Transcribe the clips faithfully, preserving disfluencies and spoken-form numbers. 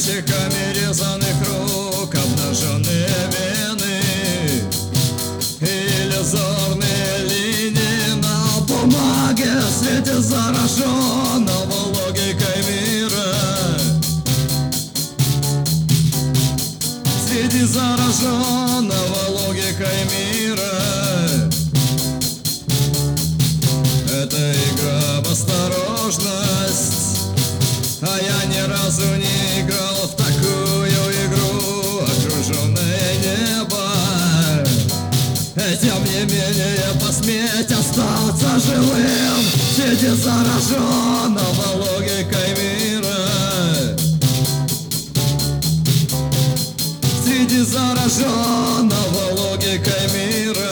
кончиками резаных рук обнаженные вены, иллюзорные линии на бумаге в свете зараженного логикой мира. Среди зараженного логикой мира. Это игра в осторожность, а я ни разу не играл в такую игру. Окруженное небо, и тем не менее посметь остаться живым среди зараженного логикой мира. Среди зараженного логикой мира.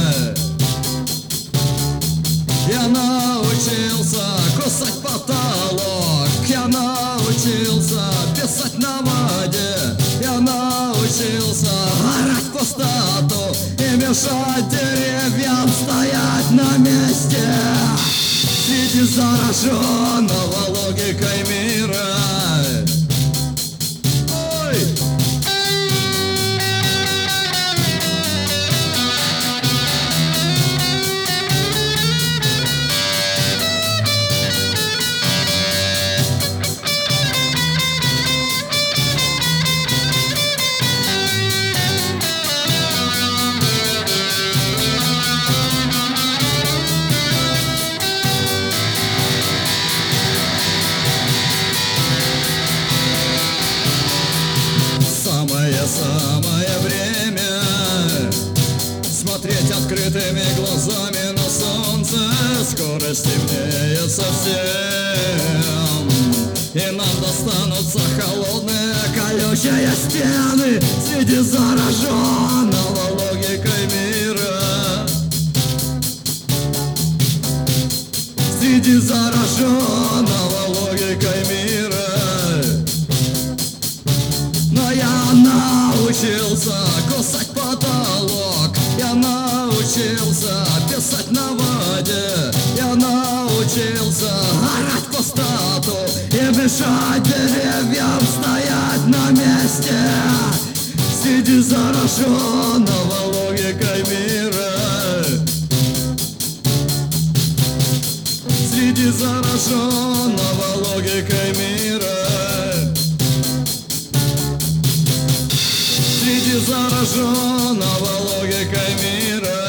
Я научился кусать потолок, я научился писать на воде, я научился орать в пустоту и мешать деревьям стоять на месте. Среди зараженного логикой мира. Ой! Самое время смотреть открытыми глазами на солнце. Скоро стемнеет совсем, и нам достанутся холодные колючие стены среди зараженного логикой мира. Среди зараженного логикой мира. Но я научился кусать потолок, я научился писать на воде, я научился орать в пустоту и мешать деревьям стоять на месте. Среди зараженного логикой мира. Среди зараженного логикой мира. Среди зараженного логикой мира.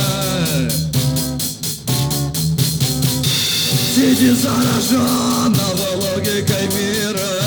Среди зараженного логикой мира.